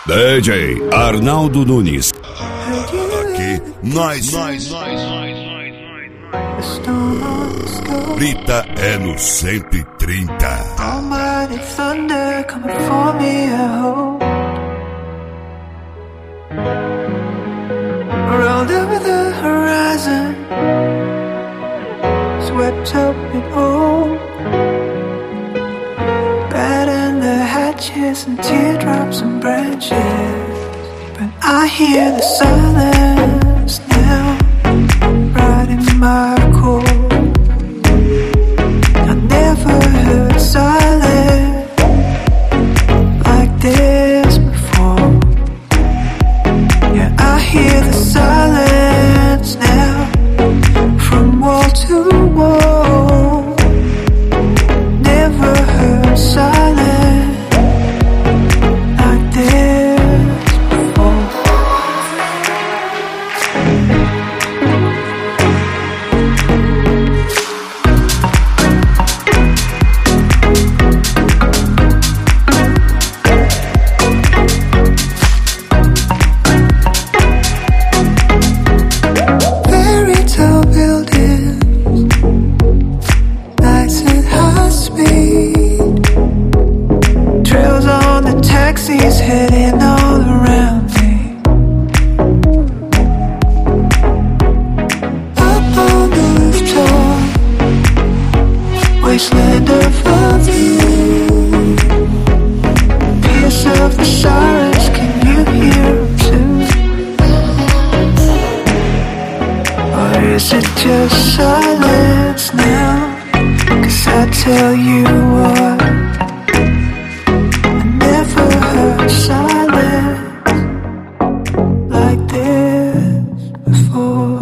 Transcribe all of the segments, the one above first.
DJ Arnaldo Nunes. Aqui, nós. Brita é no 130. Almighty thunder coming for me at home. Rolled over the horizon, swept up and old. Batten the hatches and teardrops and branches. But I hear the silence now, right in my core. I never heard silence like this before. Yeah, I hear the silence now, from wall to wall. Never heard silence like this before. Fairy tale buildings, lights at high speed, trails on the taxis heading all around me. Up on the rooftop, wasteland of a view. Pierce of the sirens, can you hear them too? Or is it just silence now? 'Cause I tell you what, I never heard silence like this before.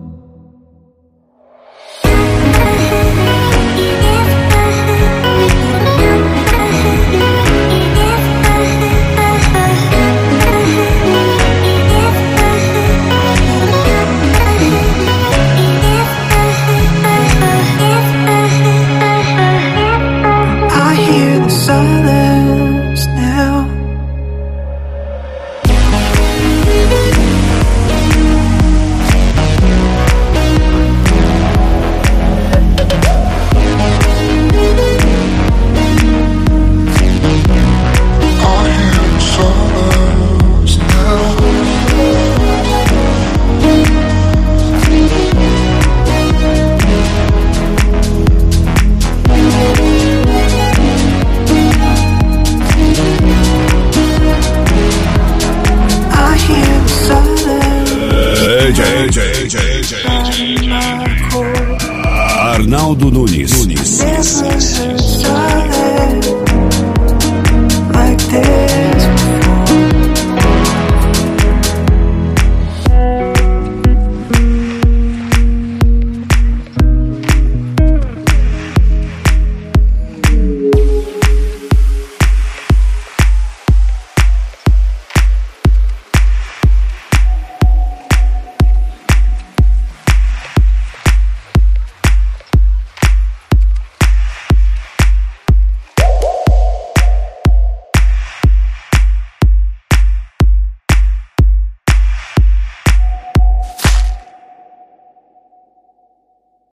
I hear the silence now. I hear the silence now. I hear the silence DJ in my core. Arnaldo Nunes. Never heard